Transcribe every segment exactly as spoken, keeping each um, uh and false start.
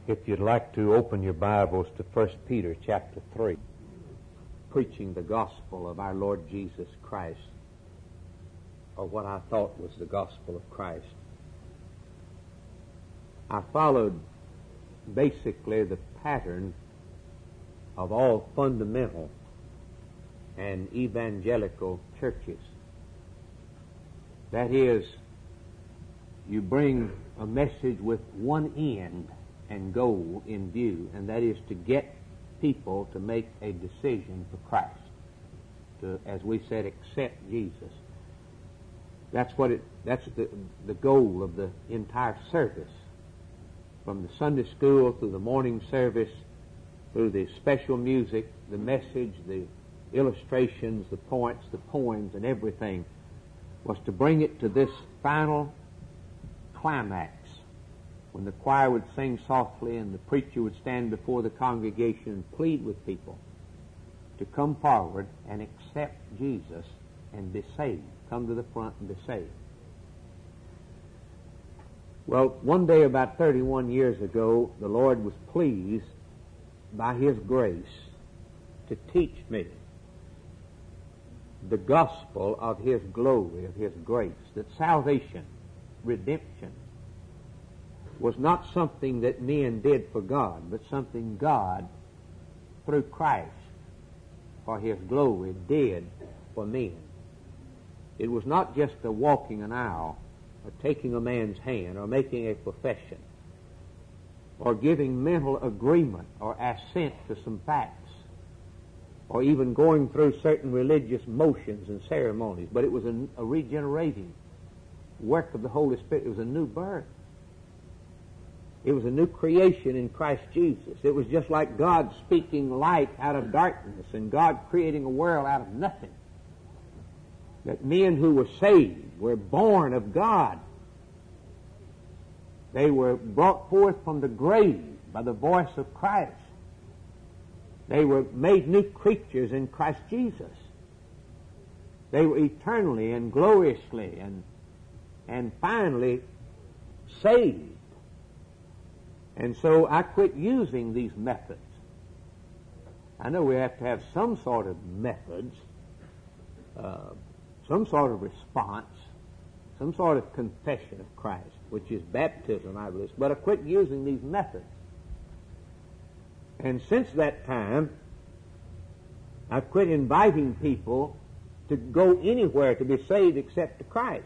If you'd like to open your Bibles to First Peter chapter three, preaching the gospel of our Lord Jesus Christ, or what I thought was the gospel of Christ. I followed basically the pattern of all fundamental and evangelical churches. That is, you bring a message with one end and goal in view, and that is to get people to make a decision for Christ, to, as we said, accept Jesus. That's what it. That's the the goal of the entire service, from the Sunday school through the morning service, through the special music, the message, the illustrations, the points, the poems, and everything, was to bring it to this final climax, when the choir would sing softly and the preacher would stand before the congregation and plead with people to come forward and accept Jesus and be saved. Come to the front and be saved. Well, one day about thirty-one years ago, the Lord was pleased by His grace to teach me the gospel of His glory, of His grace, that salvation, redemption, was not something that men did for God, but something God, through Christ, for His glory, did for men. It was not just a walking an aisle, or taking a man's hand, or making a profession, or giving mental agreement or assent to some facts, or even going through certain religious motions and ceremonies, but it was a, a regenerating work of the Holy Spirit. It was a new birth. It was a new creation in Christ Jesus. It was just like God speaking light out of darkness and God creating a world out of nothing. That men who were saved were born of God. They were brought forth from the grave by the voice of Christ. They were made new creatures in Christ Jesus. They were eternally and gloriously and, and finally saved. And so I quit using these methods. I know we have to have some sort of methods, uh, some sort of response, some sort of confession of Christ, which is baptism, I believe. But I quit using these methods. And since that time, I've quit inviting people to go anywhere to be saved except to Christ.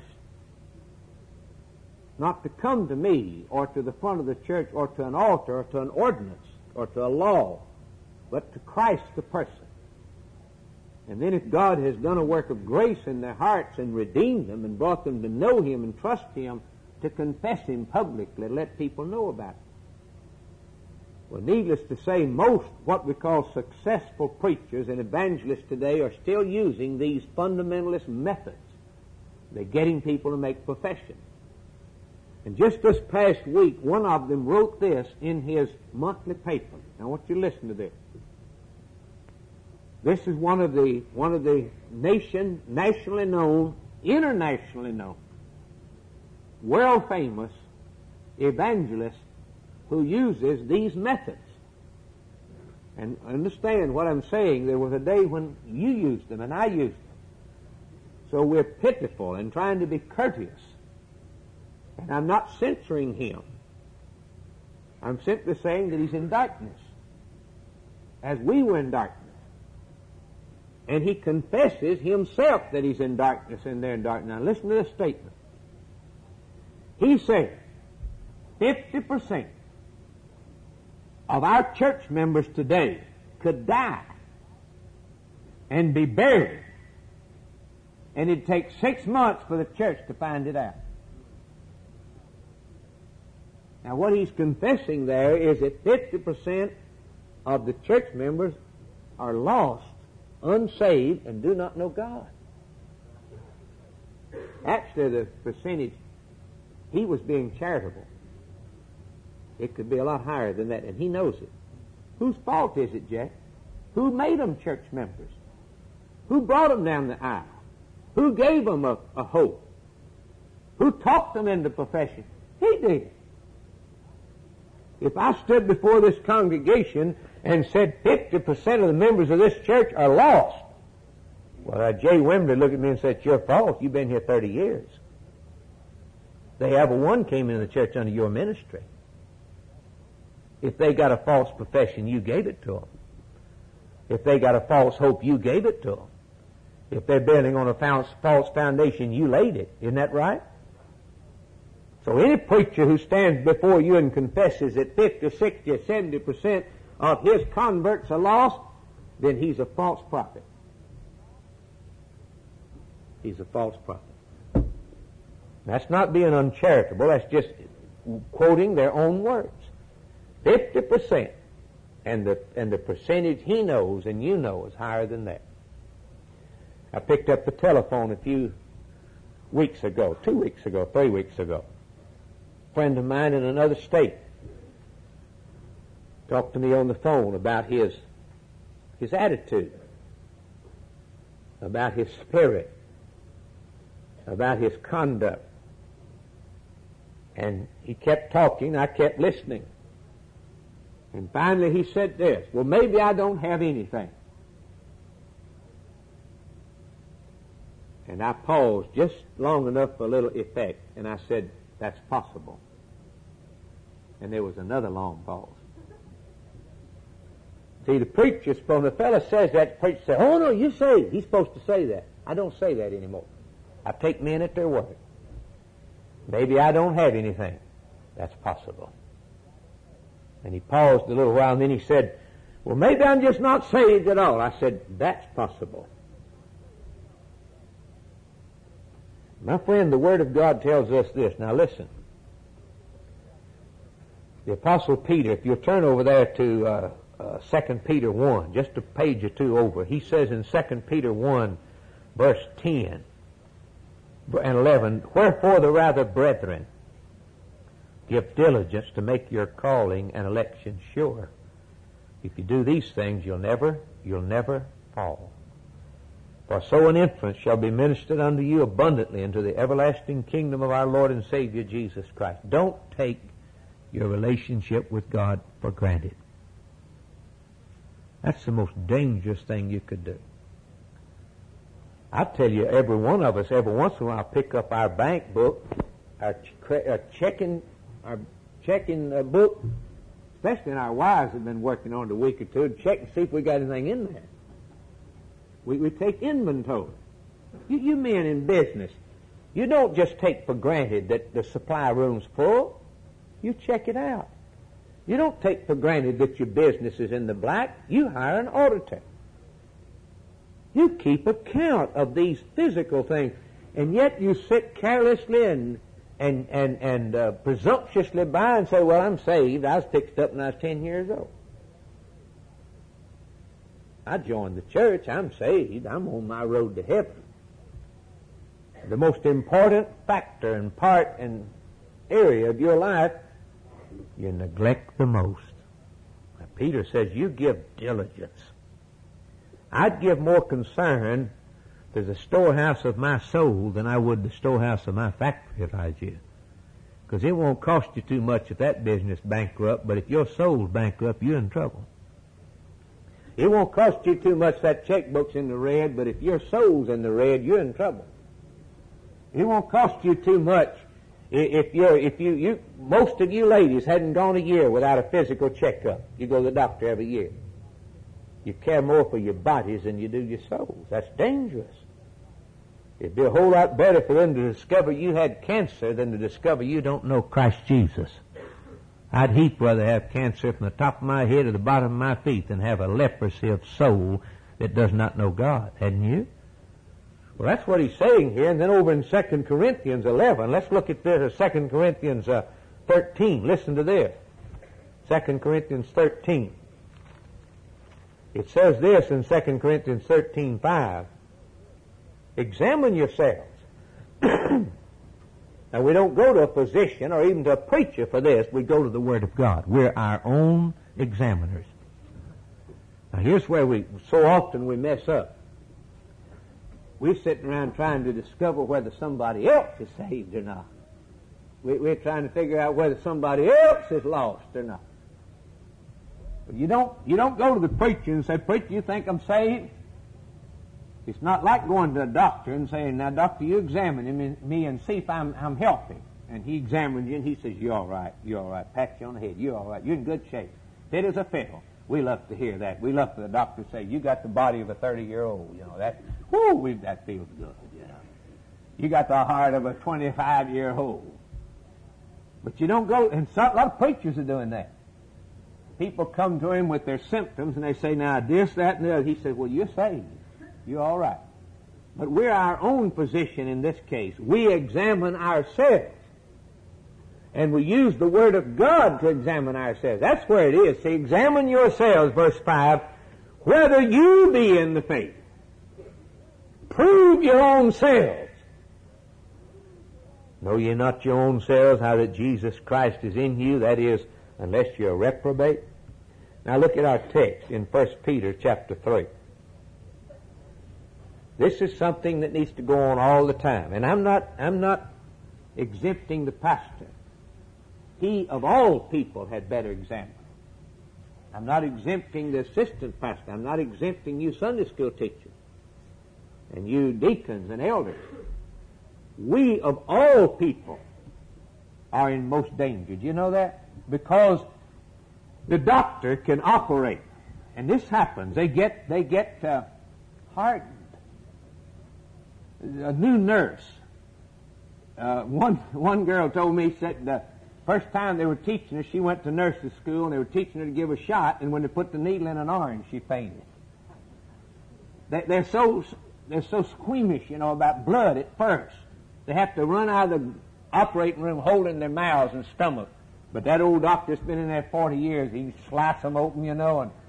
Not to come to me or to the front of the church or to an altar or to an ordinance or to a law, but to Christ the person. And then if God has done a work of grace in their hearts and redeemed them and brought them to know Him and trust Him, to confess Him publicly, let people know about it. Well, needless to say, most what we call successful preachers and evangelists today are still using these fundamentalist methods. They're getting people to make profession. And just this past week, one of them wrote this in his monthly paper. Now, I want you to listen to this. This is one of the one of the nation, nationally known, internationally known, world famous evangelists who uses these methods. And understand what I'm saying. There was a day when you used them and I used them. So we're pitiful and trying to be courteous. And I'm not censoring him. I'm simply saying that he's in darkness, as we were in darkness. And he confesses himself that he's in darkness and they're in darkness. Now listen to this statement. He said, fifty percent of our church members today could die and be buried, and it'd take six months for the church to find it out. Now what he's confessing there is that fifty percent of the church members are lost, unsaved, and do not know God. Actually, the percentage, he was being charitable. It could be a lot higher than that, and he knows it. Whose fault is it, Jack? Who made them church members? Who brought them down the aisle? Who gave them a, a hope? Who talked them into profession? He did. If I stood before this congregation and said fifty percent of the members of this church are lost, well, uh, Jay Wembley looked at me and said, it's your fault. You've been here thirty years. They ever one came into the church under your ministry. If they got a false profession, you gave it to them. If they got a false hope, you gave it to them. If they're building on a false, false foundation, you laid it. Isn't that right? So any preacher who stands before you and confesses that fifty, sixty, or seventy percent of his converts are lost, then he's a false prophet. He's a false prophet. That's not being uncharitable. That's just quoting their own words. Fifty percent. And the, and the percentage he knows and you know is higher than that. I picked up the telephone a few weeks ago, two weeks ago, three weeks ago. A friend of mine in another state talked to me on the phone about his, his attitude, about his spirit, about his conduct. And he kept talking, I kept listening. And finally he said this, well, maybe I don't have anything. And I paused just long enough for a little effect, and I said, that's possible. And there was another long pause. See, the preacher's supposed, the fellow says that, the preacher says, oh no, you say it. He's supposed to say that. I don't say that anymore. I take men at their word. Maybe I don't have anything. That's possible. And he paused a little while, and then he said, well, maybe I'm just not saved at all. I said, that's possible. My friend, the Word of God tells us this. Now listen. The Apostle Peter, if you'll turn over there to uh, uh, Second Peter one, just a page or two over, he says in Second Peter one, verse ten and eleven, wherefore the rather, brethren, give diligence to make your calling and election sure. If you do these things, you'll never, you'll never fall. For so an infant shall be ministered unto you abundantly into the everlasting kingdom of our Lord and Savior Jesus Christ. Don't take your relationship with God for granted. That's the most dangerous thing you could do. I tell you, every one of us, every once in a while, pick up our bank book, our, ch- our checking our checking uh, book, especially our wives have been working on it a week or two, to check and see if we got anything in there. We, we take inventory. You, you men in business, you don't just take for granted that the supply room's full. You check it out. You don't take for granted that your business is in the black. You hire an auditor. You keep account of these physical things, and yet you sit carelessly and and and and uh, presumptuously by and say, well, I'm saved. I was fixed up when I was ten years old. I joined the church. I'm saved. I'm on my road to heaven. The most important factor and part and area of your life you neglect the most. Now, Peter says, you give diligence. I'd give more concern to the storehouse of my soul than I would the storehouse of my factory if I was you. Because it won't cost you too much if that business bankrupt, but if your soul's bankrupt, you're in trouble. It won't cost you too much that checkbook's in the red, but if your soul's in the red, you're in trouble. It won't cost you too much if you're, if you, you, most of you ladies hadn't gone a year without a physical checkup. You go to the doctor every year. You care more for your bodies than you do your souls. That's dangerous. It'd be a whole lot better for them to discover you had cancer than to discover you don't know Christ Jesus. I'd heap rather have cancer from the top of my head to the bottom of my feet than have a leprosy of soul that does not know God. Hadn't you? Well, that's what he's saying here. And then over in Second Corinthians eleven, let's look at this, Second Corinthians uh, thirteen. Listen to this. Second Corinthians thirteen. It says this in Second Corinthians thirteen five. Examine yourselves. Now, we don't go to a physician or even to a preacher for this. We go to the Word of God. We're our own examiners. Now, here's where we, so often we mess up. We're sitting around trying to discover whether somebody else is saved or not. We, we're trying to figure out whether somebody else is lost or not. But you don't, you don't go to the preacher and say, "Preacher, you think I'm saved?" It's not like going to a doctor and saying, "Now, doctor, you examine me and see if I'm, I'm healthy." And he examines you and he says, "You're all right, you're all right." Pat you on the head. "You're all right. You're in good shape." Fit as a fiddle. We love to hear that. We love for the doctor to say, "You got the body of a thirty-year-old." You know, that, whoo, we, that feels good, you know. You got the heart of a twenty-five-year-old. But you don't go, and some, a lot of preachers are doing that. People come to him with their symptoms and they say, "Now, this, that, and the other." He says, "Well, you're saved. You're all right." But we're our own physician in this case. We examine ourselves. And we use the Word of God to examine ourselves. That's where it is. See, examine yourselves, verse five, whether you be in the faith. Prove your own selves. Know ye not your own selves how that Jesus Christ is in you, that is, unless you're a reprobate? Now look at our text in First Peter chapter three. This is something that needs to go on all the time. And I'm not, I'm not exempting the pastor. He, of all people, had better examine. I'm not exempting the assistant pastor. I'm not exempting you Sunday school teachers and you deacons and elders. We, of all people, are in most danger. Do you know that? Because the doctor can operate. And this happens. They get, they get uh, hardened. A new nurse. Uh, one, one girl told me, said, uh, first time they were teaching her, she went to nurse's school and they were teaching her to give a shot, and when they put the needle in an orange, she fainted. They, they're so they're so squeamish, you know, about blood at first. They have to run out of the operating room holding their mouths and stomach. But that old doctor's been in there forty years. He slice them open, you know, and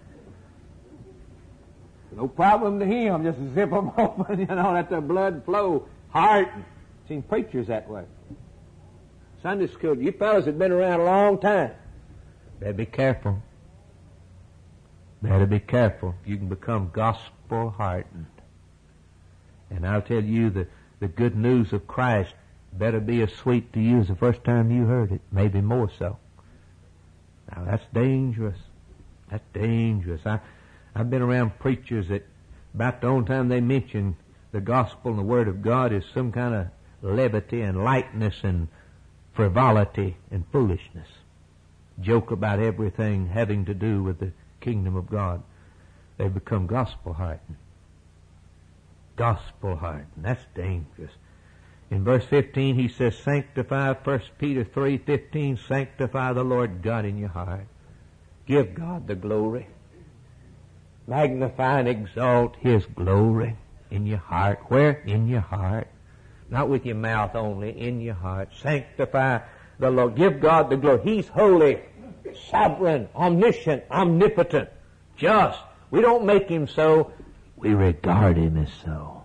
no problem to him. Just zip them open, you know, let the blood flow. Heart. Seen preachers that way. Sunday school, you fellas have been around a long time. Better be careful. Better be careful. You can become gospel hardened. And I'll tell you, the, the good news of Christ better be as sweet to you as the first time you heard it, maybe more so. Now that's dangerous. That's dangerous. I, I've been around preachers that about the only time they mention the gospel and the Word of God is some kind of levity and lightness and frivolity and foolishness. Joke about everything having to do with the kingdom of God. They become gospel hardened. Gospel hardened. That's dangerous. In verse fifteen he says, sanctify, First Peter three fifteen, sanctify the Lord God in your heart. Give God the glory. Magnify and exalt His glory in your heart. Where? In your heart. Not with your mouth only, in your heart. Sanctify the Lord. Give God the glory. He's holy, sovereign, omniscient, omnipotent, just. We don't make Him so. We regard Him as so.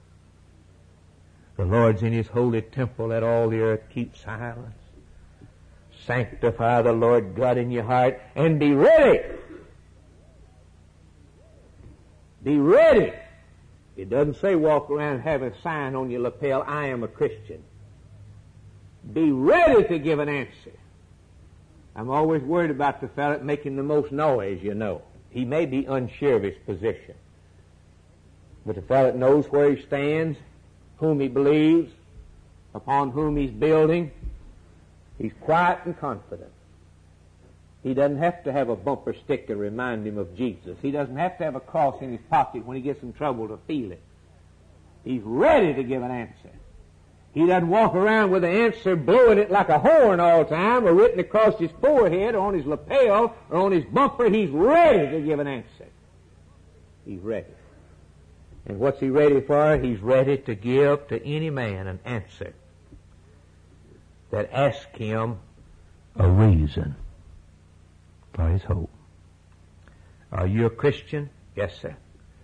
The Lord's in His holy temple. Let all the earth keep silence. Sanctify the Lord God in your heart and be ready. Be ready. It doesn't say walk around and have a sign on your lapel, I am a Christian. Be ready to give an answer. I'm always worried about the fellow making the most noise, you know. He may be unsure of his position. But the fellow knows where he stands, whom he believes, upon whom he's building, he's quiet and confident. He doesn't have to have a bumper sticker to remind him of Jesus. He doesn't have to have a cross in his pocket when he gets in trouble to feel it. He's ready to give an answer. He doesn't walk around with the answer blowing it like a horn all the time or written across his forehead or on his lapel or on his bumper. He's ready to give an answer. He's ready. And what's he ready for? He's ready to give to any man an answer that asks him a reason for his hope. Are you a Christian? Yes, sir.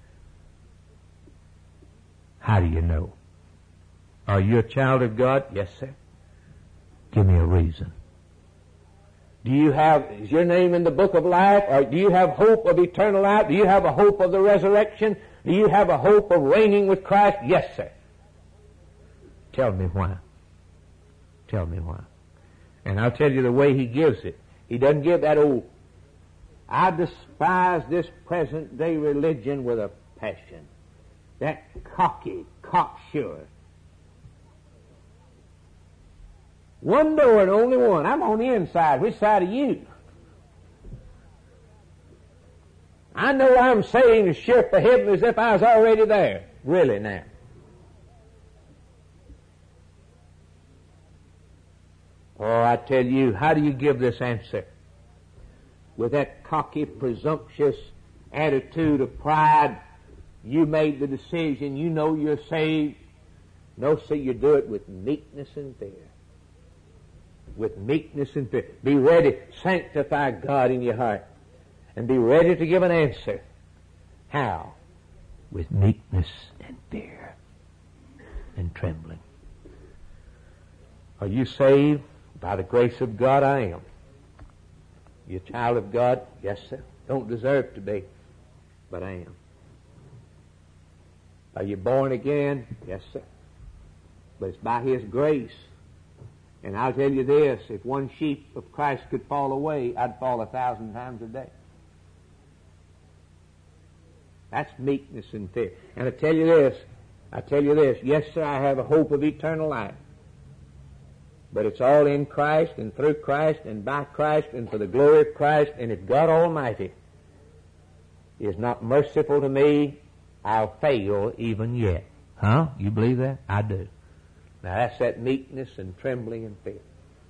How do you know? Are you a child of God? Yes, sir. Give me a reason. Do you have, is your name in the book of life? Or do you have hope of eternal life? Do you have a hope of the resurrection? Do you have a hope of reigning with Christ? Yes, sir. Tell me why. Tell me why. And I'll tell you the way he gives it. He doesn't give that old, I despise this present day religion with a passion. That cocky, cocksure. One door and only one. I'm on the inside. Which side are you? I know I'm saying the ship of heaven as if I was already there. Really now. Oh, I tell you, how do you give this answer? With that cocky, presumptuous attitude of pride, you made the decision, you know you're saved. No, see, you do it with meekness and fear. With meekness and fear. Be ready, sanctify God in your heart, and be ready to give an answer. How? With meekness and fear and trembling. Are you saved? By the grace of God, I am. You a child of God? Yes, sir. Don't deserve to be, but I am. Are you born again? Yes, sir. But it's by His grace. And I'll tell you this, if one sheep of Christ could fall away, I'd fall a thousand times a day. That's meekness and fear. And I tell you this, I tell you this, yes, sir, I have a hope of eternal life. But it's all in Christ and through Christ and by Christ and for the glory of Christ. And if God Almighty is not merciful to me, I'll fail even yet. Huh? You believe that? I do. Now that's that meekness and trembling and fear.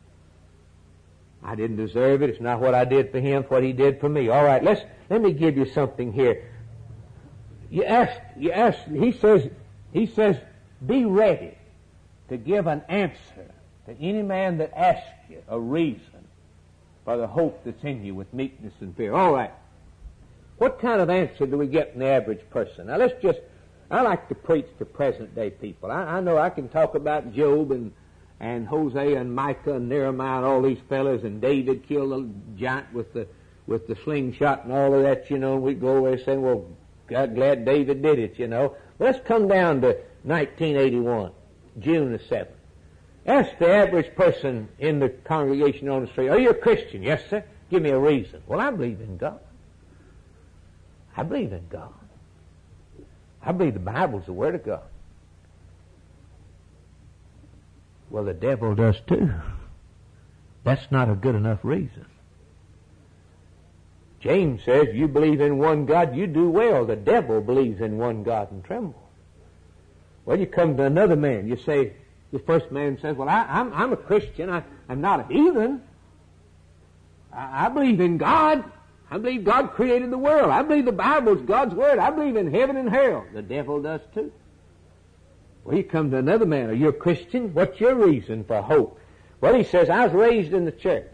I didn't deserve it. It's not what I did for Him, it's what He did for me. All right, let's, let me give you something here. You ask, you ask, He says, He says, be ready to give an answer to any man that asks you a reason for the hope that's in you with meekness and fear. All right. What kind of answer do we get from the average person? Now let's just, I like to preach to present day people. I, I know I can talk about Job and, and Hosea and Micah and Nehemiah and all these fellas, and David killed the giant with the, with the slingshot and all of that, you know, and we go away saying, well, God, glad David did it, you know. Let's come down to nineteen eighty-one, June the seventh. Ask the average person in the congregation on the street, are you a Christian? Yes, sir. Give me a reason. Well, I believe in God. I believe in God. I believe the Bible's the Word of God. Well, the devil does too. That's not a good enough reason. James says, you believe in one God, you do well. The devil believes in one God and tremble. Well, you come to another man, you say, the first man says, well, I, I'm, I'm a Christian. I, I'm not a heathen. I, I believe in God. I believe God created the world. I believe the Bible's God's Word. I believe in heaven and hell. The devil does too. Well, you come to another man. Are you a Christian? What's your reason for hope? Well, he says, I was raised in the church.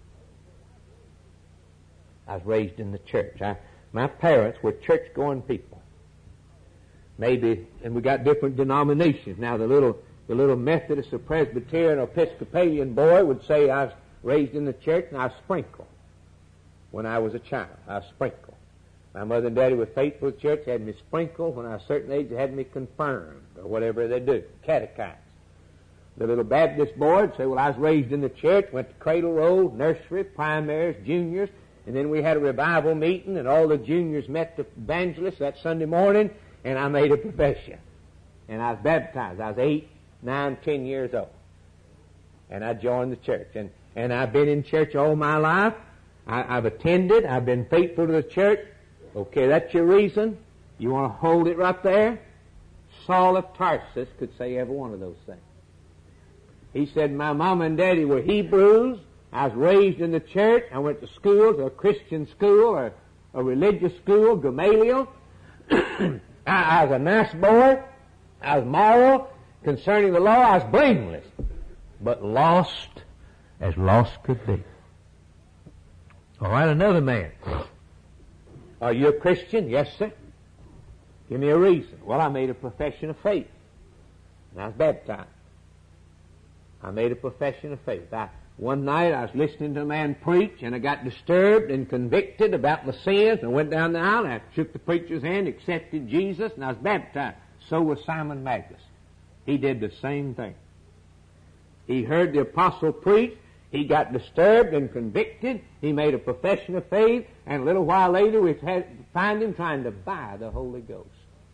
I was raised in the church. I, my parents were church-going people. Maybe, and we got different denominations. Now, the little The little Methodist or Presbyterian or Episcopalian boy would say, I was raised in the church and I was sprinkled. When I was a child, I was sprinkled. My mother and daddy were faithful to the church, had me sprinkled. When I was a certain age, they had me confirmed, or whatever they do, catechized. The little Baptist boy would say, well, I was raised in the church, went to cradle roll, nursery, primaries, juniors, and then we had a revival meeting, and all the juniors met the evangelist that Sunday morning, and I made a profession. And I was baptized. I was eight, nine, ten years old. And I joined the church. And, and I've been in church all my life. I, I've attended. I've been faithful to the church. Okay, that's your reason. You want to hold it right there? Saul of Tarsus could say every one of those things. He said, my mom and daddy were Hebrews. I was raised in the church. I went to school, to a Christian school or a religious school, Gamaliel. I, I was a nice boy. I was moral. Concerning the law, I was blameless. But lost as lost could be. All right, another man. Are you a Christian? Yes, sir. Give me a reason. Well, I made a profession of faith. And I was baptized. I made a profession of faith. I, one night I was listening to a man preach, and I got disturbed and convicted about my sins, and went down the aisle, and I shook the preacher's hand, accepted Jesus, and I was baptized. So was Simon Magus. He did the same thing. He heard the apostle preach, He got disturbed and convicted. He made a profession of faith, and a little while later we had find him trying to buy the Holy Ghost.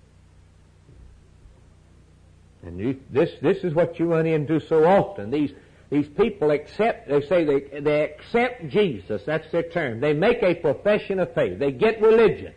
And you, this this is what you run into so often. These these people accept. They say they they accept Jesus. That's their term. They make a profession of faith. They get religion.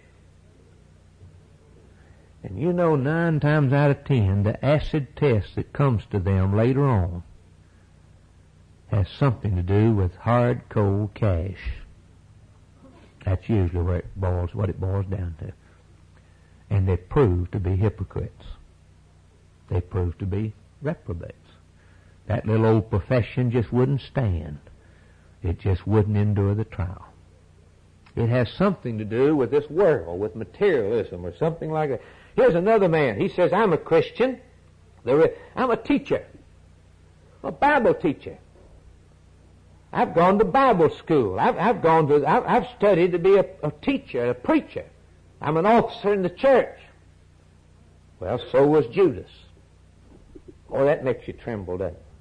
And you know, nine times out of ten, the acid test that comes to them later on has something to do with hard, cold cash. That's usually where it boils, what it boils down to. And they prove to be hypocrites. They prove to be reprobates. That little old profession just wouldn't stand. It just wouldn't endure the trial. It has something to do with this world, with materialism or something like that. Here's another man. He says, I'm a Christian. I'm a teacher. A Bible teacher. I've gone to Bible school. I've, I've gone to, I've, I've studied to be a, a teacher, a preacher. I'm an officer in the church. Well, so was Judas. Oh, that makes you tremble, doesn't it?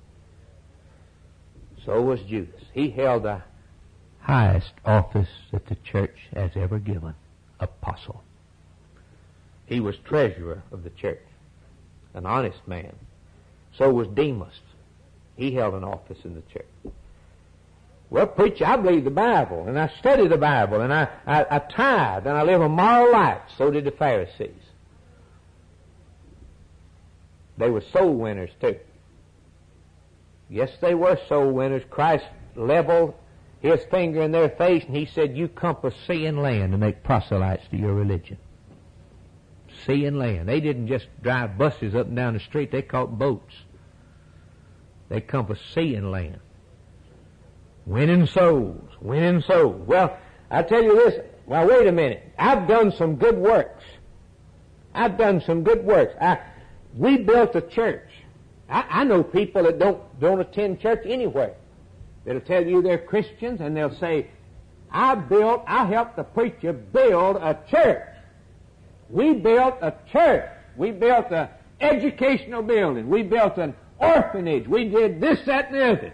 So was Judas. He held the highest office that the church has ever given, apostle. He was treasurer of the church, an honest man. So was Demas. He held an office in the church. Well, preacher, I believe the Bible, and I study the Bible, and I, I, I tithe, and I live a moral life. So did the Pharisees. They were soul winners, too. Yes, they were soul winners. Christ leveled his finger in their face, and he said, you compass sea and land to make proselytes to your religion. Sea and land. They didn't just drive buses up and down the street. They caught boats. They compassed sea and land. Winning souls. Winning souls. Well, I tell you this. Well, wait a minute. I've done some good works. I've done some good works. I, we built a church. I, I know people that don't, don't attend church anywhere. They'll tell you they're Christians, and they'll say, I built, I helped the preacher build a church. We built a church. We built an educational building. We built an orphanage. We did this, that, and the other.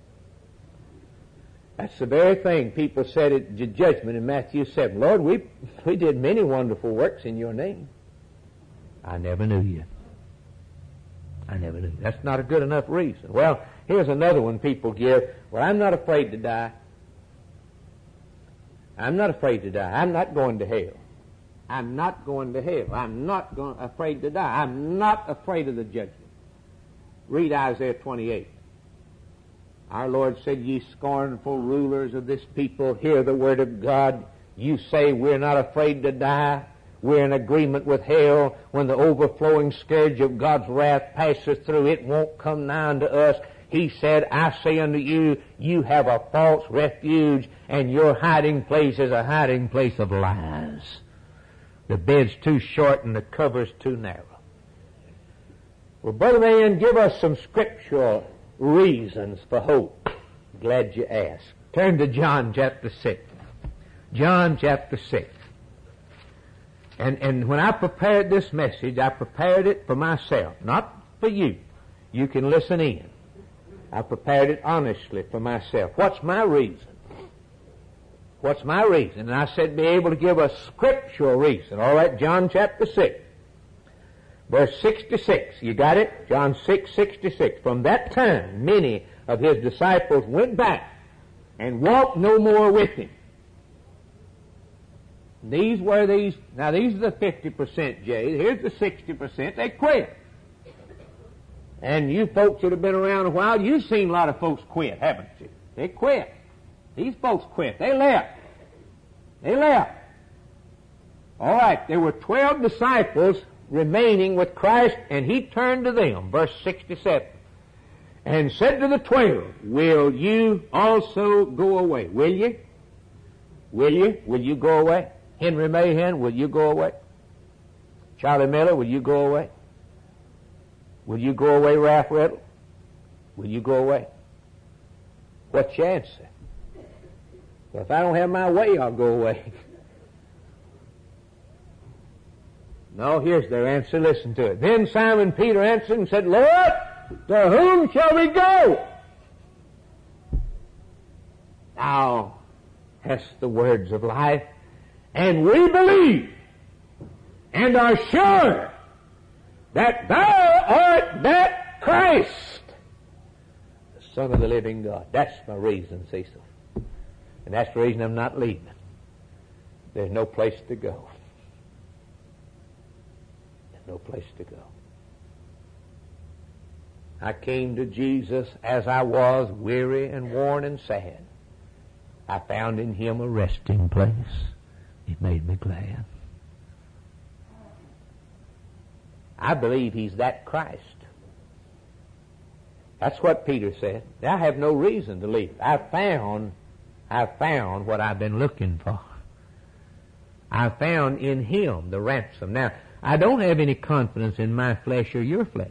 That's the very thing people said at the judgment in Matthew seven. Lord, we, we did many wonderful works in your name. I never knew you. I never knew you. That's not a good enough reason. Well, here's another one people give. Well, I'm not afraid to die. I'm not afraid to die. I'm not going to hell. I'm not going to hell. I'm not going, afraid to die. I'm not afraid of the judgment. Read Isaiah twenty-eight. Our Lord said, ye scornful rulers of this people, hear the word of God. You say we're not afraid to die. We're in agreement with hell. When the overflowing scourge of God's wrath passes through, it won't come nigh unto us. He said, I say unto you, you have a false refuge, and your hiding place is a hiding place of lies. The bed's too short and the cover's too narrow. Well, Brother Man, give us some scriptural reasons for hope. Glad you asked. Turn to John chapter six. John chapter six. And, and when I prepared this message, I prepared it for myself, not for you. You can listen in. I prepared it honestly for myself. What's my reason? What's my reason? And I said be able to give a scriptural reason. All right, John chapter six. Verse sixty-six. You got it? John six, sixty-six. From that time, many of his disciples went back and walked no more with him. These were these, now these are the fifty percent, Jay. Here's the sixty percent. They quit. And you folks that have been around a while, you've seen a lot of folks quit, haven't you? They quit. These folks quit. They left. They left. All right, there were twelve disciples remaining with Christ, and he turned to them, verse sixty-seven, and said to the twelve, will you also go away? Will you? Will you? Will you go away? Henry Mahan, will you go away? Charlie Miller, will you go away? Will you go away, Ralph Riddle? Will you go away? What's your answer? Well, if I don't have my way, I'll go away. No, here's their answer. Listen to it. Then Simon Peter answered and said, Lord, to whom shall we go? Thou hast the words of life, and we believe and are sure that thou art that Christ, the Son of the living God. That's my reason, Cecil. And that's the reason I'm not leaving. There's no place to go. There's no place to go. I came to Jesus as I was, weary and worn and sad. I found in Him a resting place. It made me glad. I believe He's that Christ. That's what Peter said. I have no reason to leave. I found, I found what I've been looking for. I found in Him the ransom. Now, I don't have any confidence in my flesh or your flesh.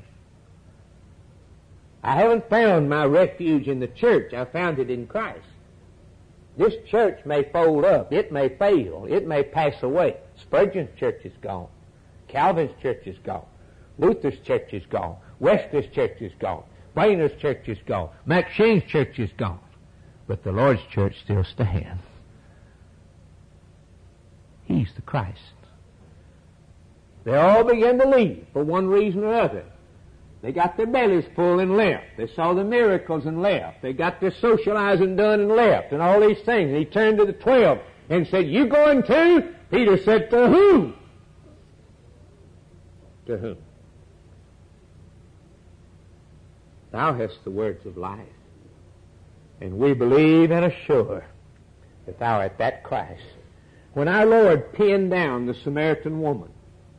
I haven't found my refuge in the church. I found it in Christ. This church may fold up. It may fail. It may pass away. Spurgeon's church is gone. Calvin's church is gone. Luther's church is gone. Wesley's church is gone. Brainer's church is gone. Mac Shane's church is gone. But the Lord's church still stands. He's the Christ. They all began to leave for one reason or other. They got their bellies full and left. They saw the miracles and left. They got their socializing done and left, and all these things. And he turned to the twelve and said, "You going too?" Peter said, "To whom?" To whom? Thou hast the words of life, and we believe and are sure that thou art that Christ. When our Lord pinned down the Samaritan woman,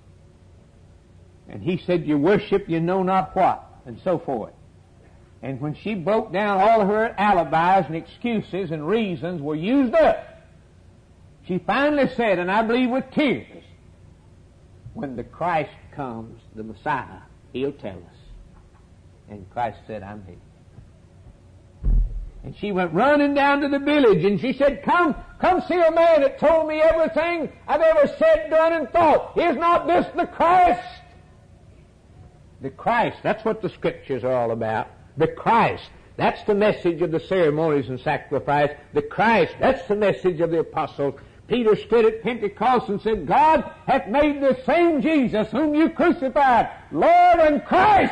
and He said, "You worship you know not what," and so forth. And when she broke down, all of her alibis and excuses and reasons were used up. She finally said, and I believe with tears, when the Christ comes, the Messiah, He'll tell us. And Christ said, "I'm He." And she went running down to the village, and she said, come, come see a man that told me everything I've ever said, done, and thought. Is not this the Christ? The Christ, that's what the Scriptures are all about. The Christ, that's the message of the ceremonies and sacrifice. The Christ, that's the message of the apostles. Peter stood at Pentecost and said, "God hath made the same Jesus whom you crucified, Lord and Christ.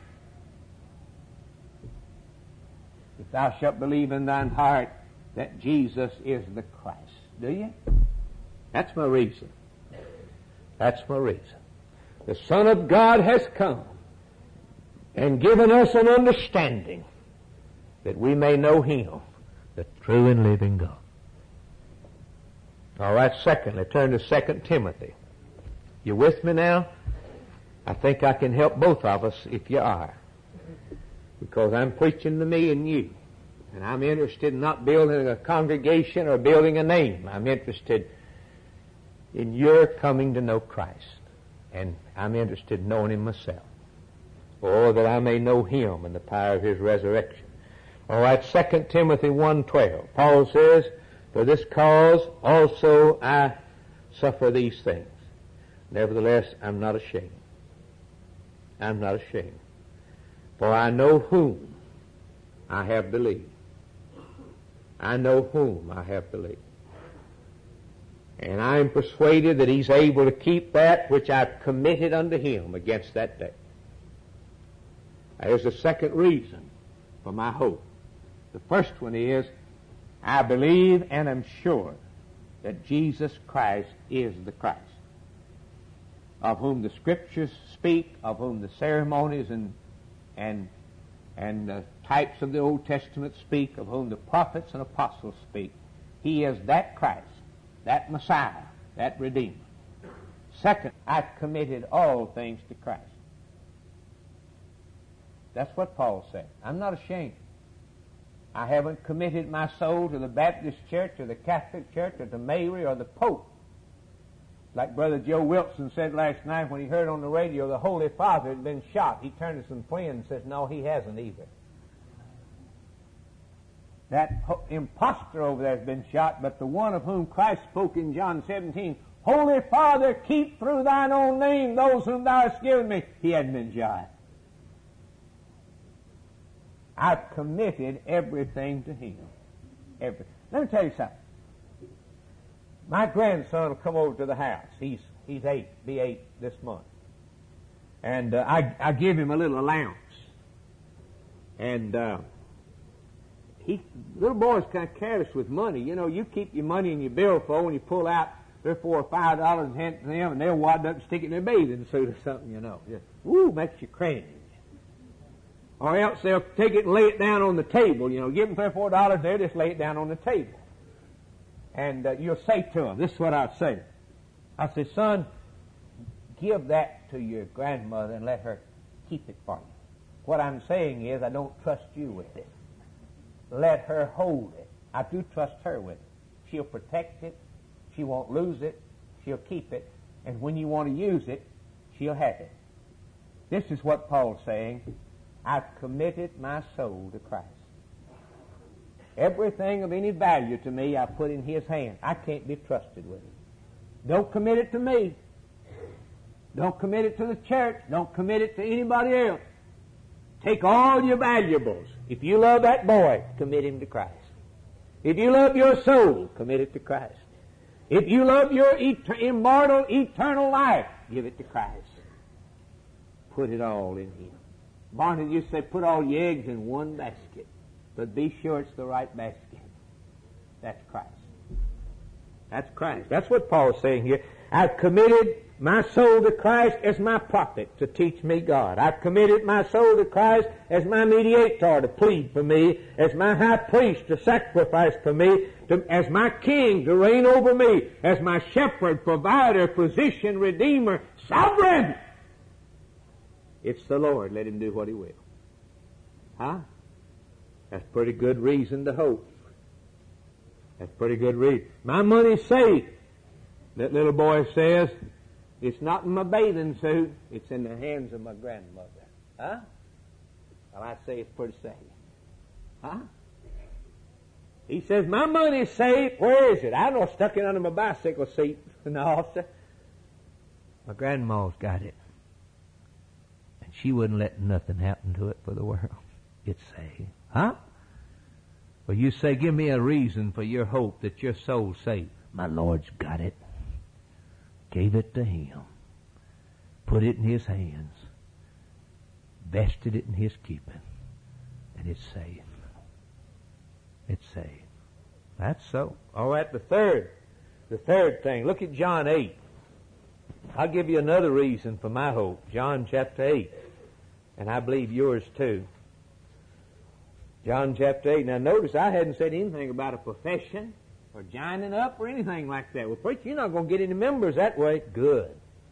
If thou shalt believe in thine heart that Jesus is the Christ." Do you? That's my reason. That's my reason. The Son of God has come and given us an understanding that we may know Him, the true and living God. All right, secondly, turn to Second Timothy. You with me now? I think I can help both of us if you are, because I'm preaching to me and you. And I'm interested in not building a congregation or building a name. I'm interested in your coming to know Christ. And I'm interested in knowing Him myself. Oh, that I may know Him and the power of His resurrection. All right, Second Timothy one twelve. Paul says, "For this cause also I suffer these things. Nevertheless, I'm not ashamed. I'm not ashamed. For I know whom I have believed. I know whom I have believed. And I am persuaded that He's able to keep that which I've committed unto Him against that day." There's a second reason for my hope. The first one is, I believe and am sure that Jesus Christ is the Christ, of whom the Scriptures speak, of whom the ceremonies and and and the types of the Old Testament speak, of whom the prophets and apostles speak. He is that Christ, that Messiah, that Redeemer. Second, I've committed all things to Christ. That's what Paul said. I'm not ashamed. I haven't committed my soul to the Baptist church or the Catholic church or to Mary or the Pope. Like Brother Joe Wilson said last night when he heard on the radio the Holy Father had been shot. He turned to some friends and says, "No, he hasn't either. That impostor over there has been shot, but the one of whom Christ spoke in John seventeen, Holy Father, keep through thine own name those whom thou hast given me," he hadn't been shot. I've committed everything to Him. Every. Let me tell you something. My grandson will come over to the house. He's he's eight, be eight this month. And uh, I, I give him a little allowance. And uh, he, little boy's kind of careless with money. You know, you keep your money in your billfold and you pull out three or four or five dollars and hand it to them, and they'll wad up and stick it in their bathing suit or something, you know. Just, woo, makes you cringe. Or else they'll take it and lay it down on the table. You know, give them three or four dollars, they'll just lay it down on the table. And uh, you'll say to them, this is what I'll say. I say, son, give that to your grandmother and let her keep it for you. What I'm saying is I don't trust you with it. Let her hold it. I do trust her with it. She'll protect it. She won't lose it. She'll keep it. And when you want to use it, she'll have it. This is what Paul's saying. I've committed my soul to Christ. Everything of any value to me I put in His hand. I can't be trusted with it. Don't commit it to me. Don't commit it to the church. Don't commit it to anybody else. Take all your valuables. If you love that boy, commit him to Christ. If you love your soul, commit it to Christ. If you love your et- immortal, eternal life, give it to Christ. Put it all in Him. Barney used to say, put all your eggs in one basket, but be sure it's the right basket. That's Christ. That's Christ. That's what Paul's saying here. I've committed my soul to Christ as my prophet to teach me God. I've committed my soul to Christ as my mediator to plead for me, as my high priest to sacrifice for me, to, as my king to reign over me, as my shepherd, provider, physician, redeemer, sovereign. It's the Lord. Let Him do what He will. Huh? That's pretty good reason to hope. That's pretty good reason. My money's safe. That little boy says, it's not in my bathing suit. It's in the hands of my grandmother. Huh? Well, I say it's pretty safe. Huh? He says, my money's safe. Where is it? I don't know, stuck it under my bicycle seat. No, sir. My grandma's got it. And she wouldn't let nothing happen to it for the world. It's safe. Huh? Well, you say, give me a reason for your hope that your soul's safe. My Lord's got it. Gave it to Him. Put it in His hands. Vested it in His keeping. And it's safe. It's safe. That's so. All right, the third. The third thing. Look at John eight. I'll give you another reason for my hope. John chapter eight. And I believe yours too. John chapter eight. Now notice I hadn't said anything about a profession or joining up or anything like that. Well, preacher, you're not going to get any members that way. Good.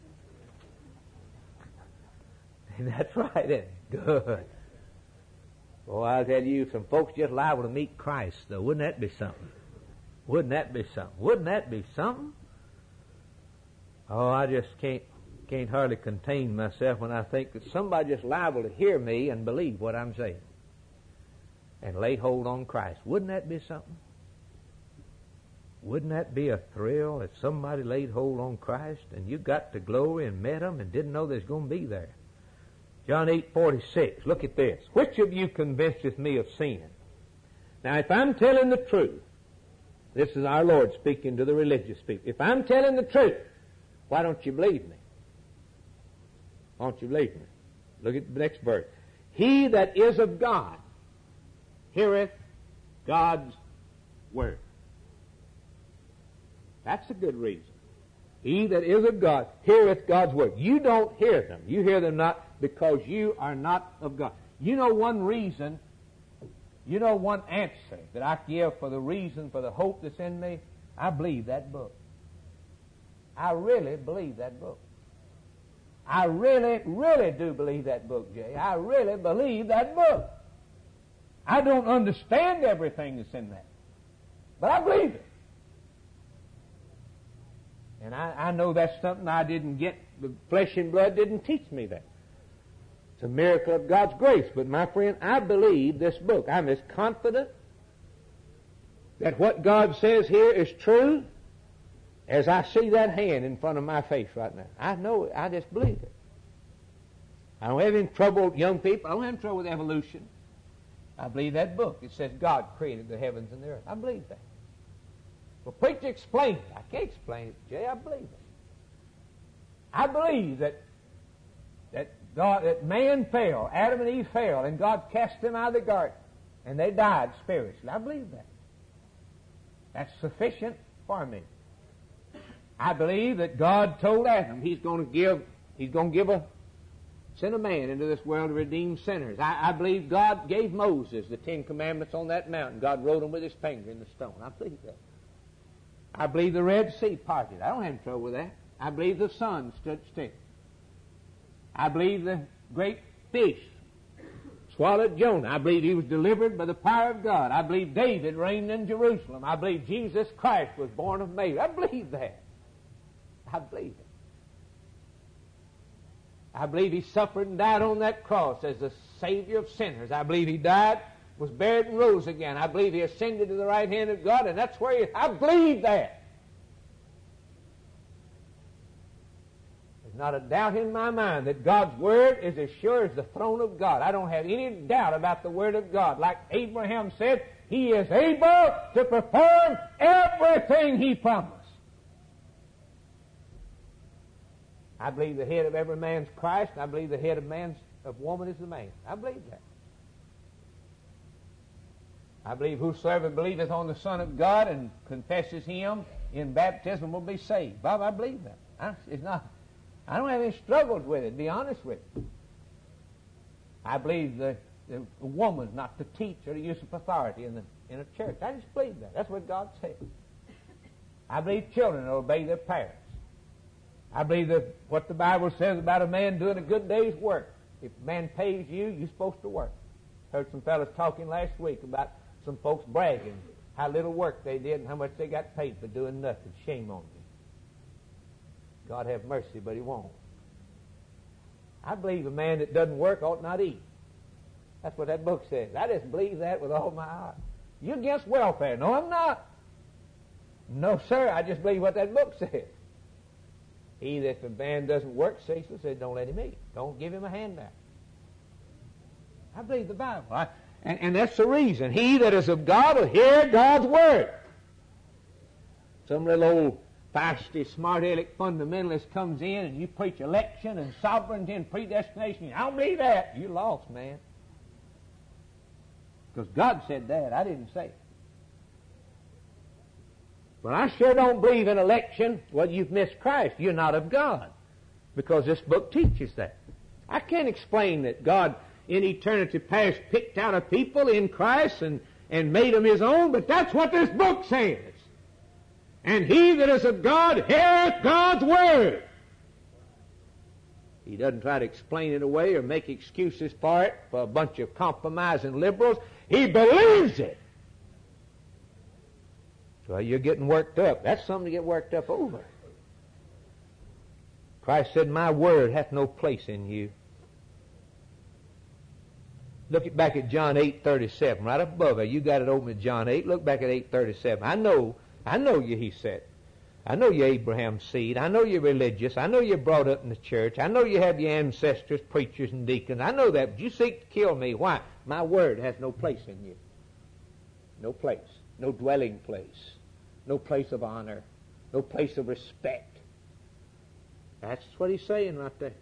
That's right, isn't it? Good. Well, I'll tell you, some folks just liable to meet Christ, though. Wouldn't that be something? Wouldn't that be something? Wouldn't that be something? Oh, I just can't can't hardly contain myself when I think that somebody just liable to hear me and believe what I'm saying and lay hold on Christ. Wouldn't that be something? Wouldn't that be a thrill if somebody laid hold on Christ and you got to glory and met Him and didn't know they was going to be there? John eight forty-six. Look at this. Which of you convinceth me of sin? Now, if I'm telling the truth, this is our Lord speaking to the religious people. If I'm telling the truth, why don't you believe me? Why don't you believe me? Look at the next verse. He that is of God heareth God's word. That's a good reason. He that is of God heareth God's word. You don't hear them. You hear them not because you are not of God. You know one reason, you know one answer that I give for the reason for the hope that's in me? I believe that book. I really believe that book. I really, really do believe that book, Jay. I really believe that book. I don't understand everything that's in that, but I believe it. And I, I know that's something I didn't get. The flesh and blood didn't teach me that. It's a miracle of God's grace. But my friend, I believe this book. I'm as confident that what God says here is true as I see that hand in front of my face right now. I know it. I just believe it. I don't have any trouble with young people. I don't have any trouble with evolution. I believe that book. It says God created the heavens and the earth. I believe that. much to explain it. I can't explain it, Jay. I believe it. I believe that that God, that man fell, Adam and Eve fell, and God cast them out of the garden, and they died spiritually. I believe that. That's sufficient for me. I believe that God told Adam He's going to give, He's going to give a send a man into this world to redeem sinners. I, I believe God gave Moses the Ten Commandments on that mountain. God wrote them with His finger in the stone. I believe that. I believe the Red Sea parted. I don't have any trouble with that. I believe the sun stood still. I believe the great fish swallowed Jonah. I believe he was delivered by the power of God. I believe David reigned in Jerusalem. I believe Jesus Christ was born of Mary. I believe that. I believe it. I believe He suffered and died on that cross as the Savior of sinners. I believe He died, was buried, and rose again. I believe He ascended to the right hand of God, and that's where He... I believe that. There's not a doubt in my mind that God's Word is as sure as the throne of God. I don't have any doubt about the Word of God. Like Abraham said, He is able to perform everything He promised. I believe the head of every man's Christ, and I believe the head of man's of woman is the man. I believe that. I believe whosoever believeth on the Son of God and confesses Him in baptism will be saved. Bob, I believe that. I, it's not... I don't have any struggles with it, to be honest with you. I believe the, the woman's not to teach or to use of authority in, the, in a church. I just believe that. That's what God said. I believe children obey their parents. I believe that what the Bible says about a man doing a good day's work. If a man pays you, you're supposed to work. Heard some fellas talking last week about some folks bragging how little work they did and how much they got paid for doing nothing. Shame on you. God have mercy, but He won't. I believe a man that doesn't work ought not eat. That's what that book says. I just believe that with all my heart. You against welfare? No, I'm not. No, sir. I just believe what that book says. He that if a man doesn't work, Cecil said, don't let him eat. Don't give him a handout. I believe the Bible. I, and, and that's the reason. He that is of God will hear God's word. Some little old feisty, smart-aleck fundamentalist comes in and you preach election and sovereignty and predestination. I don't believe that. You lost, man. Because God said that. I didn't say it. But I sure don't believe in election. Well, you've missed Christ. You're not of God. Because this book teaches that. I can't explain that God in eternity past picked out a people in Christ and, and made them His own, but that's what this book says. And he that is of God heareth God's word. He doesn't try to explain it away or make excuses for it for a bunch of compromising liberals. He believes it. So you're getting worked up. That's something to get worked up over. Christ said, my word hath no place in you. Look at, back at John eight thirty-seven, right up above there. You got it open at John eight. Look back at eight thirty-seven. I know, I know you, he said. I know you're Abraham's seed. I know you're religious. I know you're brought up in the church. I know you have your ancestors, preachers, and deacons. I know that, but you seek to kill me. Why? My word has no place in you. No place. No dwelling place. No place of honor. No place of respect. That's what he's saying right there.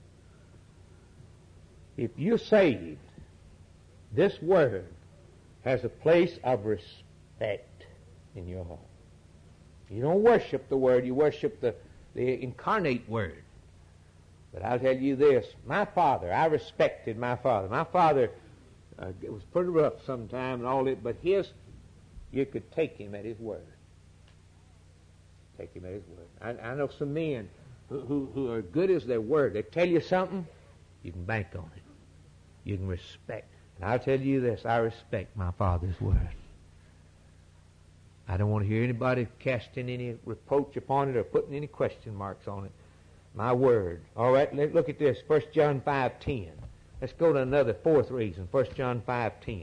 If you're saved, this word has a place of respect in your heart. You don't worship the Word, you worship the, the incarnate Word. But I'll tell you this, my father, I respected my father. My father, uh, it was pretty rough sometime and all that, but his, you could take him at his word. Take him at his word. I, I know some men who, who, who are good as their word. They tell you something, you can bank on it. You can respect. And I'll tell you this, I respect my father's word. I don't want to hear anybody casting any reproach upon it or putting any question marks on it. My word. All right, let's look at this. First John five ten. Let's go to another fourth reason. First John five ten.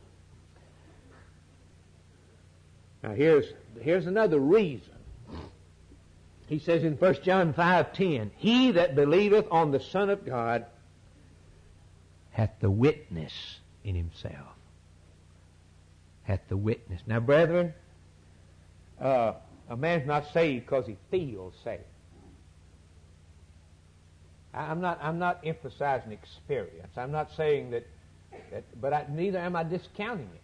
Now here's, here's another reason. He says in First John five ten, he that believeth on the Son of God hath the witness in himself. Hath the witness. Now, brethren, Uh, A man's not saved because he feels saved. I'm not, I'm not emphasizing experience. I'm not saying that, that but I, neither am I discounting it.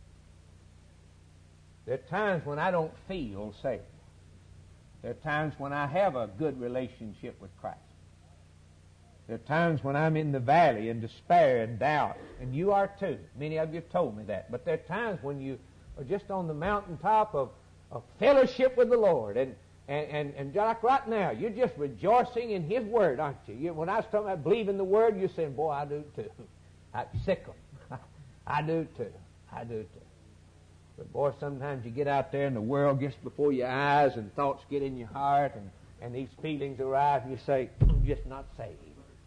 There are times when I don't feel saved. There are times when I have a good relationship with Christ. There are times when I'm in the valley in despair and doubt, and you are too. Many of you have told me that. But there are times when you are just on the mountaintop of, of fellowship with the Lord, and And, and, and like right now, you're just rejoicing in His Word, aren't you? you when I was talking about believing the Word, you're saying, boy, I do too. I sick 'em. I do too. I do too. But boy, sometimes you get out there and the world gets before your eyes and thoughts get in your heart and, and these feelings arise and you say, I'm just not saved.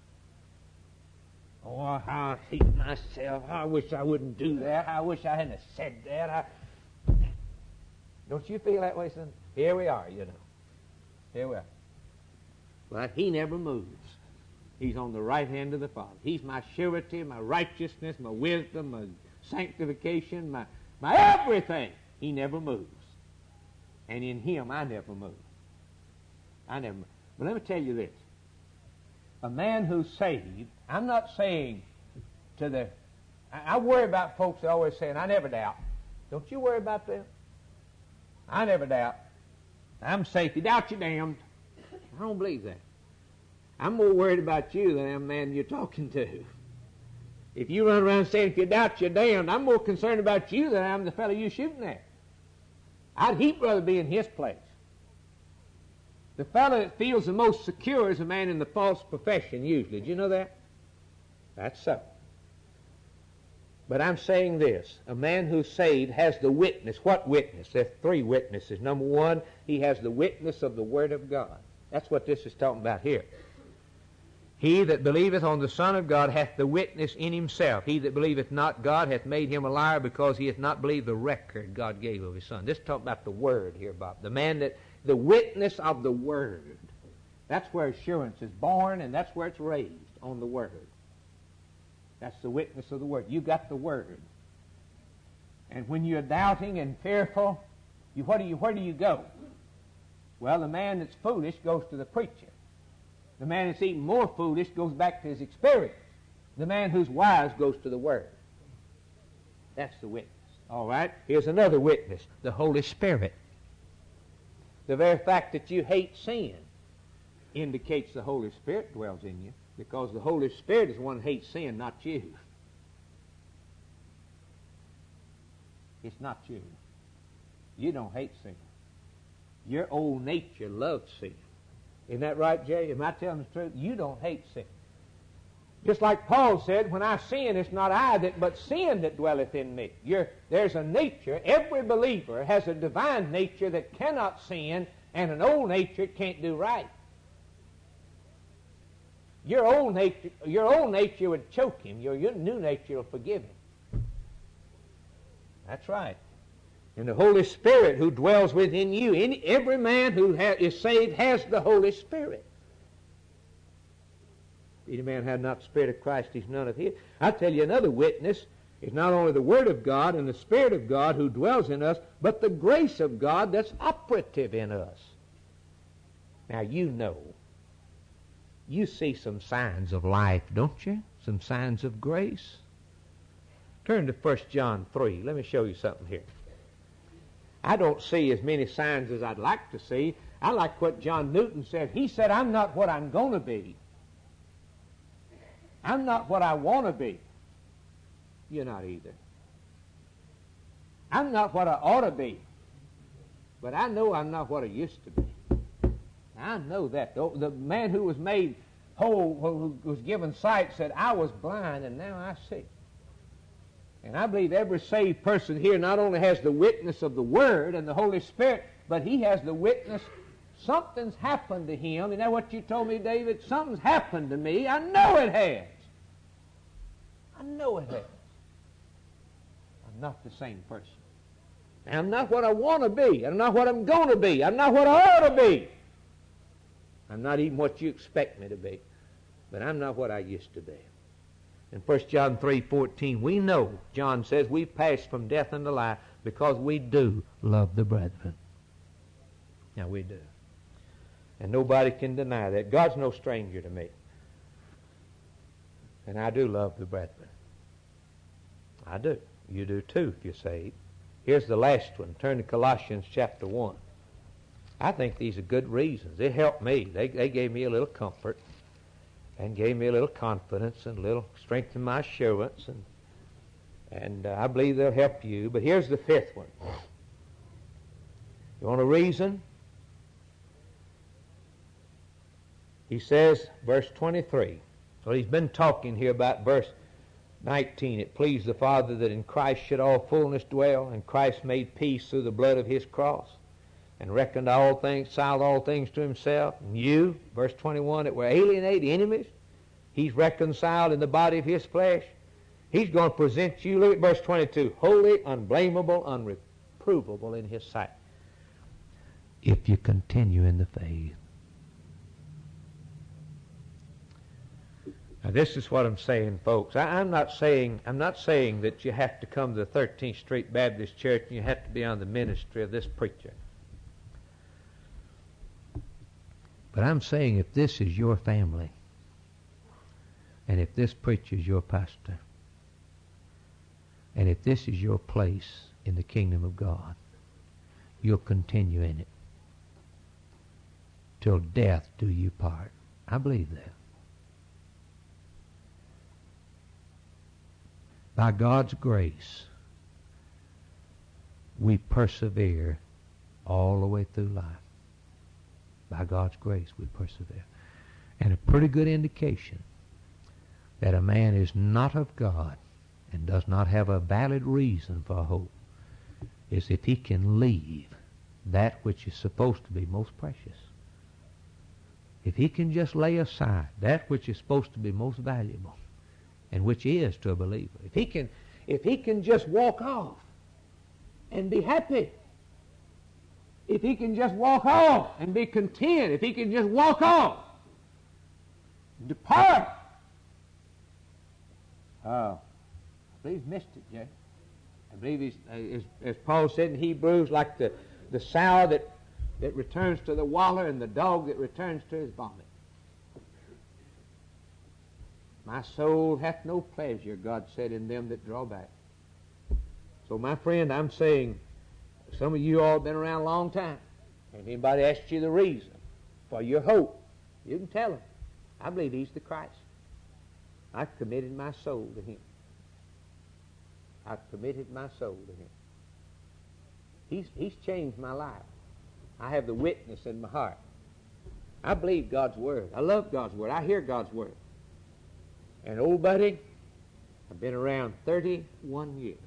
Oh, how I hate myself. I wish I wouldn't do that. I wish I hadn't said that. I... Don't you feel that way, son? Here we are, you know. Here we are. But He never moves. He's on the right hand of the Father. He's my surety, my righteousness, my wisdom, my sanctification, my, my everything. He never moves. And in Him, I never move. I never move. But let me tell you this. A man who's saved, I'm not saying to the... I, I worry about folks that always saying, I never doubt. Don't you worry about them? I never doubt. I'm safe. You doubt, you're damned. I don't believe that. I'm more worried about you than I am the man you're talking to. If you run around saying, if you doubt, you're damned, I'm more concerned about you than I am the fellow you're shooting at. I'd heap rather be in his place. The fellow that feels the most secure is a man in the false profession, usually. Do you know that? That's so. But I'm saying this. A man who's saved has the witness. What witness? There's three witnesses. Number one, he has the witness of the Word of God. That's what this is talking about here. He that believeth on the Son of God hath the witness in himself. He that believeth not God hath made him a liar, because he hath not believed the record God gave of His Son. This is talking about the Word here, Bob. The man that, the witness of the Word. That's where assurance is born, and that's where it's raised, on the Word. That's the witness of the Word. You got the Word. And when you're doubting and fearful, you, what do you, where do you go? Well, the man that's foolish goes to the preacher. The man that's even more foolish goes back to his experience. The man who's wise goes to the Word. That's the witness. All right? Here's another witness, the Holy Spirit. The very fact that you hate sin indicates the Holy Spirit dwells in you, because the Holy Spirit is the one who hates sin, not you. It's not you. You don't hate sin. Your old nature loves sin. Isn't that right, Jay? Am I telling the truth? You don't hate sin. Just like Paul said, when I sin, it's not I that, but sin that dwelleth in me. You're, there's a nature. Every believer has a divine nature that cannot sin, and an old nature that can't do right. Your old nature, your old nature would choke him. Your, your new nature will forgive him. That's right. And the Holy Spirit who dwells within you, any, every man who ha- is saved has the Holy Spirit. If any man had not the Spirit of Christ, he's none of his. I'll tell you another witness. It's not only the Word of God and the Spirit of God who dwells in us, but the grace of God that's operative in us. Now you know. You see some signs of life, don't you? Some signs of grace. Turn to First John three. Let me show you something here. I don't see as many signs as I'd like to see. I like what John Newton said. He said, I'm not what I'm going to be. I'm not what I want to be. You're not either. I'm not what I ought to be. But I know I'm not what I used to be. I know that. The, the man who was made whole, who was given sight, said, I was blind and now I see. And I believe every saved person here not only has the witness of the Word and the Holy Spirit, but he has the witness, something's happened to him. Isn't that what you told me, David? Something's happened to me. I know it has. I know it has. I'm not the same person. I'm not what I want to be. I'm not what I'm going to be. I'm not what I ought to be. I'm not even what you expect me to be. But I'm not what I used to be. In First John three fourteen, we know, John says, we've passed from death unto life because we do love the brethren. Now we do. And nobody can deny that. God's no stranger to me. And I do love the brethren. I do. You do too if you're saved. Here's the last one. Turn to Colossians chapter one. I think these are good reasons. They helped me. They, they gave me a little comfort and gave me a little confidence and a little strength in my assurance. And, and uh, I believe they'll help you. But here's the fifth one. You want a reason? He says, verse twenty-three. So he's been talking here about verse nineteen. It pleased the Father that in Christ should all fullness dwell, and Christ made peace through the blood of his cross, and reckoned all things, reconciled all things to himself. And you, verse twenty-one, that were alienated enemies, he's reconciled in the body of his flesh. He's going to present you, look at verse twenty-two, holy, unblameable, unreprovable in his sight, if you continue in the faith. Now this is what I'm saying, folks. I, I'm not saying I'm not saying that you have to come to the thirteenth Street Baptist Church and you have to be on the ministry of this preacher. But I'm saying if this is your family, and if this preacher is your pastor, and if this is your place in the kingdom of God, you'll continue in it till death do you part. I believe that. By God's grace, we persevere all the way through life. By God's grace, we persevere. And a pretty good indication that a man is not of God and does not have a valid reason for hope is if he can leave that which is supposed to be most precious. If he can just lay aside that which is supposed to be most valuable, and which is to a believer. If he can, if he can just walk off and be happy, if he can just walk off and be content, if he can just walk off, depart. Oh, I believe he's missed it, Jay. I believe he's, as, as Paul said in Hebrews, like the, the sow that, that returns to the waller and the dog that returns to his vomit. My soul hath no pleasure, God said, in them that draw back. So, my friend, I'm saying, some of you all have been around a long time. And if anybody asks you the reason for your hope, you can tell them, I believe he's the Christ. I've committed my soul to him. I've committed my soul to him. He's, he's changed my life. I have the witness in my heart. I believe God's word. I love God's word. I hear God's word. And old buddy, I've been around thirty-one years.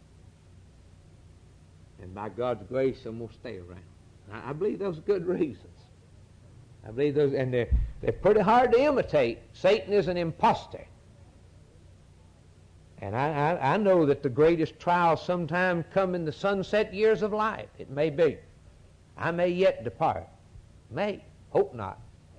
And by God's grace, I'm going to stay around. I, I believe those are good reasons. I believe those, and they're, they're pretty hard to imitate. Satan is an imposter. And I, I, I know that the greatest trials sometimes come in the sunset years of life. It may be. I may yet depart. May. Hope not.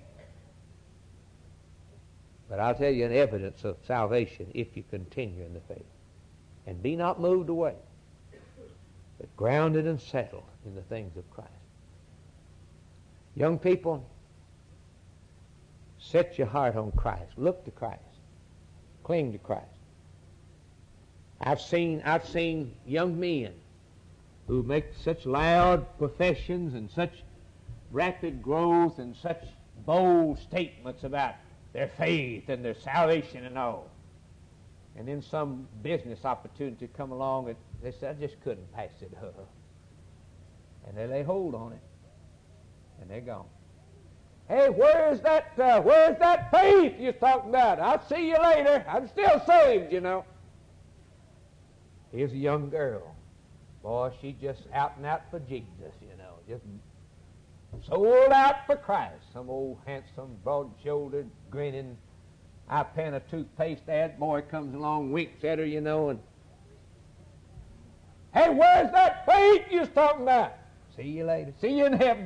But I'll tell you an evidence of salvation if you continue in the faith. And be not moved away, but grounded and settled in the things of Christ. Young people, set your heart on Christ. Look to Christ. Cling to Christ. I've seen, I've seen young men who make such loud professions and such rapid growth and such bold statements about their faith and their salvation and all. And then some business opportunity come along and they say, I just couldn't pass it up. And they lay hold on it. And they're gone. Hey, where's that, uh, where's that faith you're talking about? I'll see you later. I'm still saved, you know. Here's a young girl. Boy, she's just out and out for Jesus, you know. Just sold out for Christ. Some old handsome, broad-shouldered, grinning, eye pen of toothpaste ad boy comes along, winks at her, you know, and hey, where's that faith you was talking about? See you later. See you in heaven.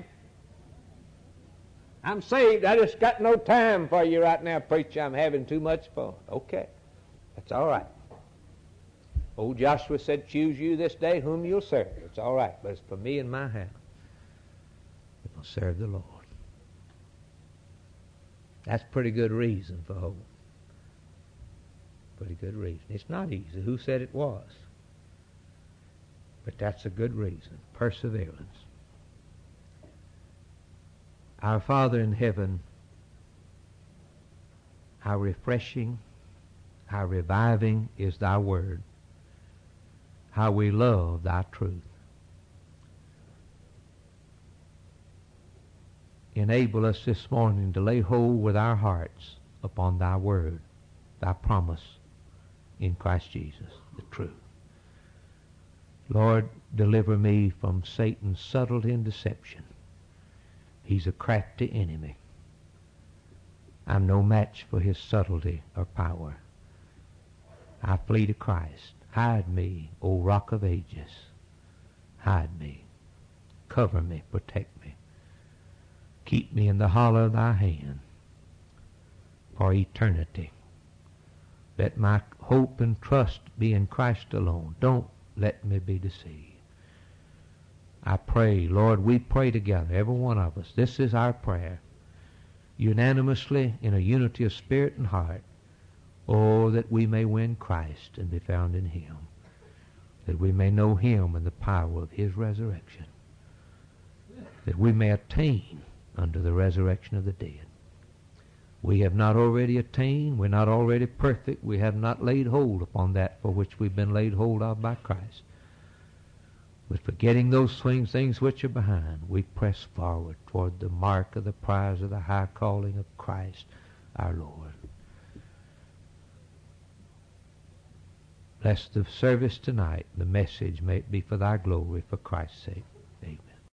I'm saved. I just got no time for you right now, preacher. I'm having too much fun. Okay. That's all right. Old Joshua said, choose you this day whom you'll serve. It's all right, but it's for me and my house. We're going to serve the Lord. That's pretty good reason for hope. Pretty good reason. It's not easy. Who said it was? But that's a good reason. Perseverance. Our Father in heaven, how refreshing, how reviving is thy word. How we love thy truth. Enable us this morning to lay hold with our hearts upon thy word, thy promise in Christ Jesus, the truth. Lord, deliver me from Satan's subtlety and deception. He's a crafty enemy. I'm no match for his subtlety or power. I flee to Christ. Hide me, O Rock of Ages. Hide me. Cover me. Protect me. Keep me in the hollow of thy hand for eternity. Let my hope and trust be in Christ alone. Don't let me be deceived. I pray, Lord, we pray together, every one of us. This is our prayer. Unanimously, in a unity of spirit and heart. Oh, that we may win Christ and be found in him. That we may know him and the power of his resurrection. That we may attain unto the resurrection of the dead. We have not already attained. We're not already perfect. We have not laid hold upon that for which we've been laid hold of by Christ. But forgetting those things, things which are behind, we press forward toward the mark of the prize of the high calling of Christ our Lord. Bless the service tonight. The message may it be for thy glory, for Christ's sake.